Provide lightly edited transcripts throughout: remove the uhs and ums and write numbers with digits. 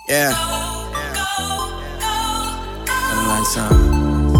Yeah. Lights on.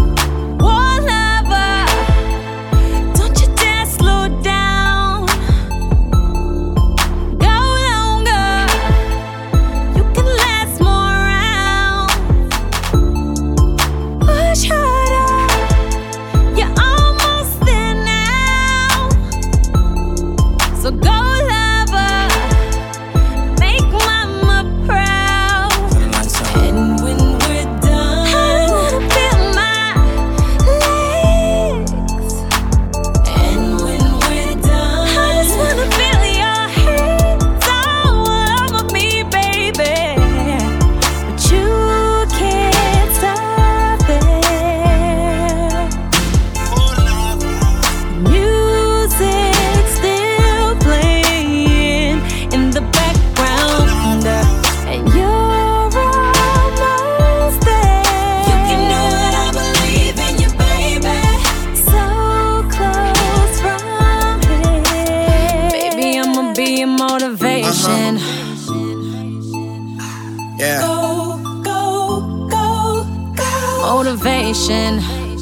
Motivation. Yeah. Go, go, go, go. Motivation.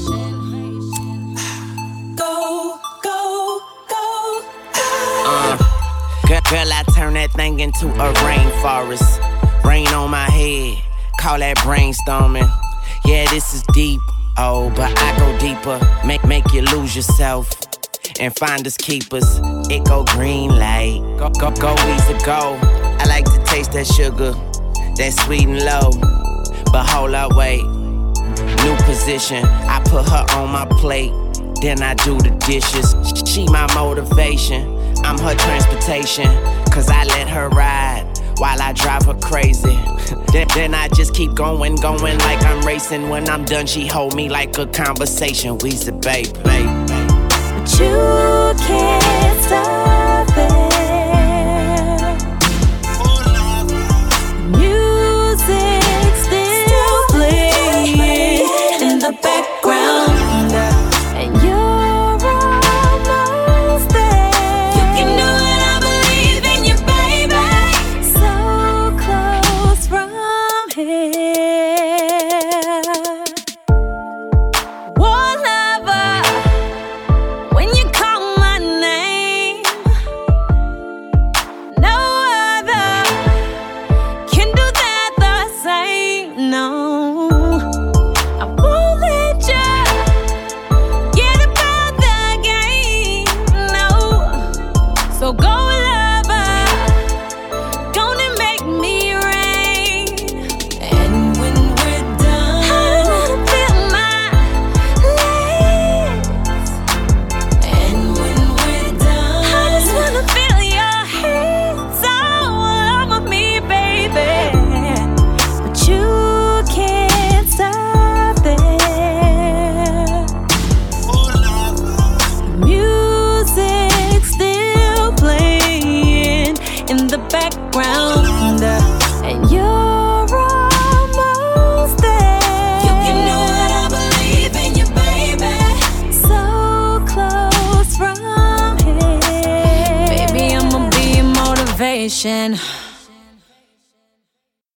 Go, go, go, go. Girl, I turn that thing into a rainforest. Rain on my head, call that brainstorming. Yeah, this is deep, oh, but I go deeper. Make you lose yourself and find us keepers. It go green light, go easy go. I like to taste that sugar, that sweet and low. But hold up, wait, new position. I put her on my plate, then I do the dishes. She my motivation, I'm her transportation. Cause I let her ride while I drive her crazy. Then I just keep going like I'm racing. When I'm done, she hold me like a conversation. We's the babe. But you can't stop it. Music still playing in the background, and you're almost there. You can do it, I believe in you, baby. So close from here. One lover. When you call my name, no other can do that the same. No, I won't let you get about the game. No, so go lover, gonna make me rain. And when we're done, I wanna feel my legs. And when we're done, I just wanna feel your hands all over me, baby. But you can't stop it. Music still playing in the background, and you're almost there. You can do it, I believe in you, baby. So close from here. Baby, I'ma be your motivation.